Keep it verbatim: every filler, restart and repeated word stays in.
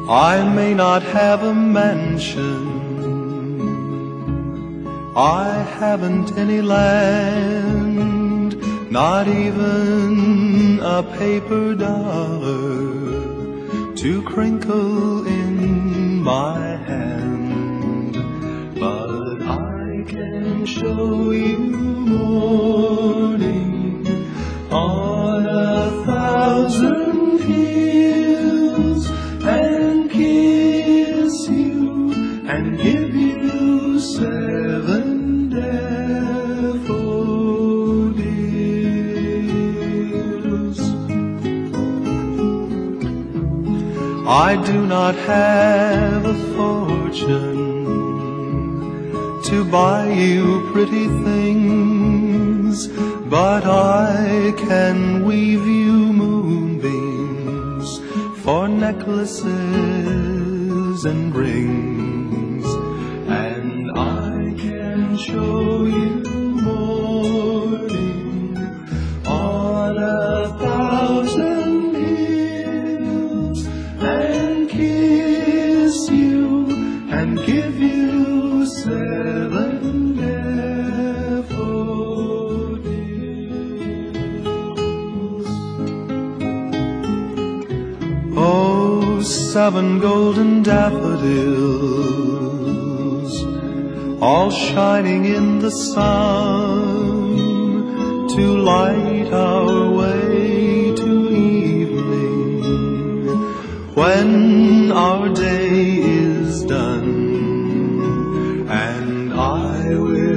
I may not have a mansion, I haven't any land, not even a paper dollar to crinkle in my hand. But I can show you morning on a thousand hills, and kiss you and give you seven daffodils. I do not have a fortune to buy you pretty things, but I can weave you moonbeams for necklaces and rings, and I can show you morning on a thousand hills, and kiss you and give you seven daffodils. Oh, seven golden daffodils, all shining in the sun, to light our way to evening, when our day is done. And I will